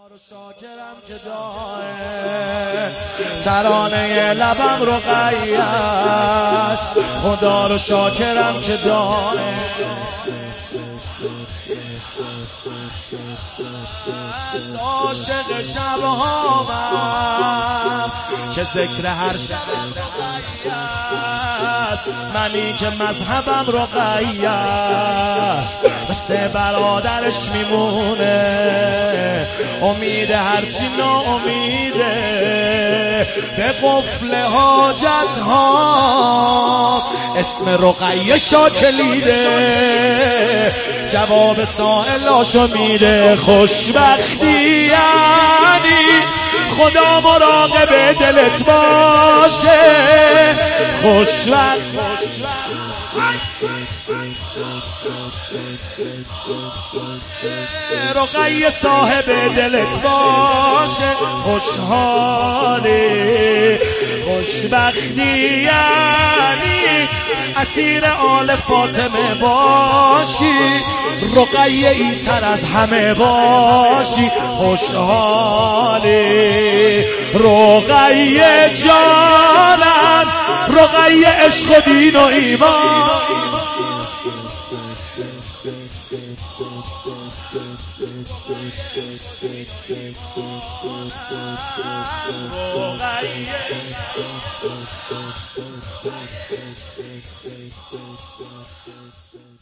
شاکرم که داره ترانه لبم رقیه است. خدا رو شاکرم که داره از عاشق شبهامم که ذکر هر شب است. منی که مذهبم رقیه است، مثل برادرش میمونه. امید هرچی ناامیده به قفل حاجت ها اسم رقیه شاکلیده. جواب سائلاشو میده. خوشبختی یعنی خدا مراقب دلت باشه. رقیه صاحب دلت باشه. خوشحالی خوشبختی یعنی اسیر آل فاطمه باشی. رقیه ای تر از همه باشی. خوشحالی رقیه جانم، رقیه عشق و دین و ایمان. رقیه